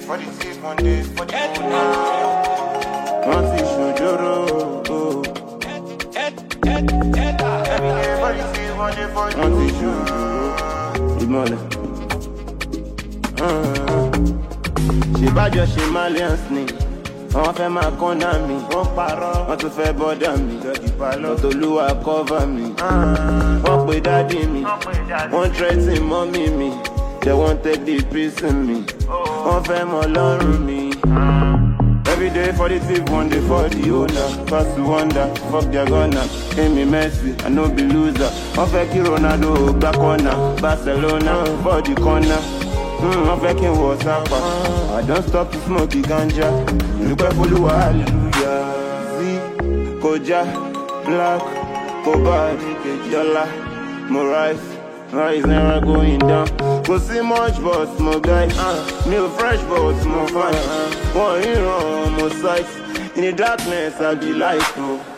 for the thief, one day for the owner. One fish, no joro. Every day for the thief, one day for the owner. One fish, no joro. Imole. She bad just she Malians ni. Wọ́n fẹ́ máa kọ́nà mi, wọ́n parọ́, wọ́n tún fẹ́ bọ́dà mi, wọ́n t'Olúwa cover mi, wọ́n pe dádì mi, wọ́n threaten mọ́mí mi, they won't take the peace in me, wọ́n fẹ́ mọ lọ́rùn mi. Every day for the thief, one day for the owner. Pass to wonder, fuck their gunner. Amy Messi, I no be loser. Wọ́n fẹ́ kí Ronaldo gba corner, Barcelona for the corner. I'm fucking what's up. I don't stop to smoke the ganja. Look at Olúwa, hallelujah. Z, Koja, Black, Cobalt, Dollar, Morais. Rise never going down. Go see much boss, more guys. New fresh boss, more fire. One hero, more sights. In the darkness, I be light, bro.